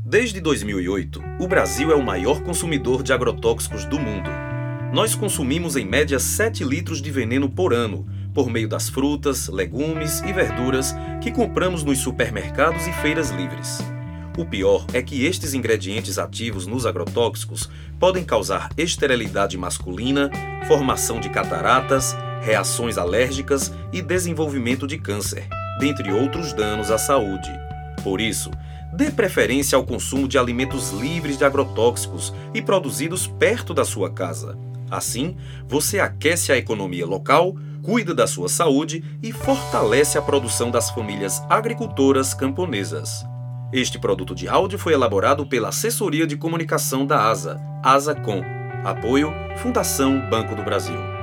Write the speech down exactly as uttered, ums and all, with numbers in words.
Desde dois mil e oito, o Brasil é o maior consumidor de agrotóxicos do mundo. Nós consumimos em média sete litros de veneno por ano, por meio das frutas, legumes e verduras que compramos nos supermercados e feiras livres. O pior é que estes ingredientes ativos nos agrotóxicos podem causar esterilidade masculina, formação de cataratas, reações alérgicas e desenvolvimento de câncer, dentre outros danos à saúde. Por isso, dê preferência ao consumo de alimentos livres de agrotóxicos e produzidos perto da sua casa. Assim, você aquece a economia local, cuida da sua saúde e fortalece a produção das famílias agricultoras camponesas. Este produto de áudio foi elaborado pela Assessoria de Comunicação da ASA, ASACOM. Apoio Fundação Banco do Brasil.